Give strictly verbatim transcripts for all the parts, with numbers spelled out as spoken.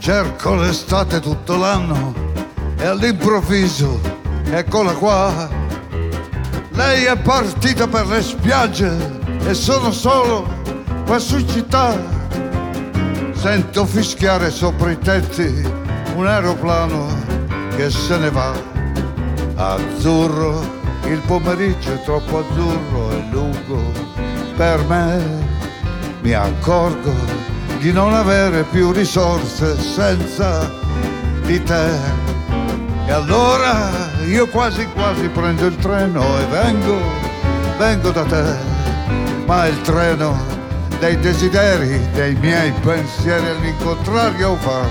Cerco l'estate tutto l'anno e all'improvviso eccola qua. Lei è partita per le spiagge e sono solo qua su città. Sento fischiare sopra i tetti un aeroplano che se ne va. Azzurro, il pomeriggio è troppo azzurro e lungo per me. Mi accorgo di non avere più risorse senza di te. E allora io quasi quasi prendo il treno e vengo, vengo da te. Ma il treno dei desideri, dei miei pensieri all'incontrario va.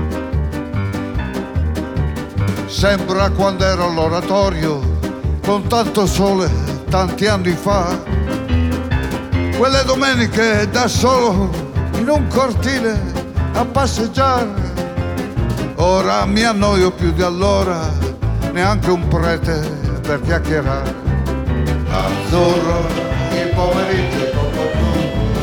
Sembra quando ero all'oratorio con tanto sole tanti anni fa. Quelle domeniche da solo in un cortile a passeggiare. Ora mi annoio più di allora, neanche un prete per chiacchierare. Azzurro, il pomeriggio è troppo azzurro.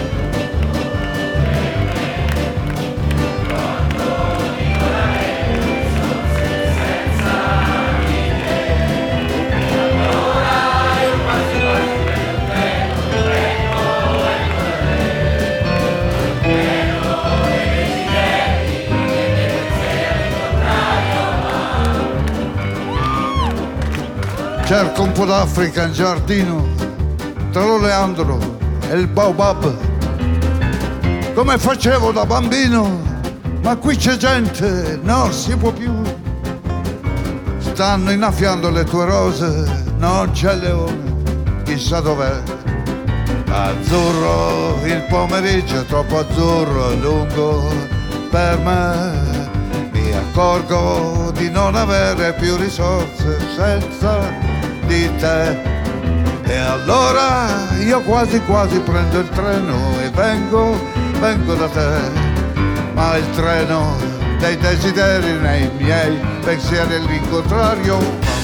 Cerco un po' d'Africa in giardino, tra l'oleandro e il baobab, come facevo da bambino, ma qui c'è gente, non si può più. Stanno innaffiando le tue rose, non c'è leone, chissà dov'è. Azzurro, il pomeriggio è troppo azzurro e lungo per me. Mi accorgo di non avere più risorse senza di te. E allora io quasi quasi prendo il treno e vengo, vengo da te. Ma il treno dei desideri nei miei pensieri all'incontrario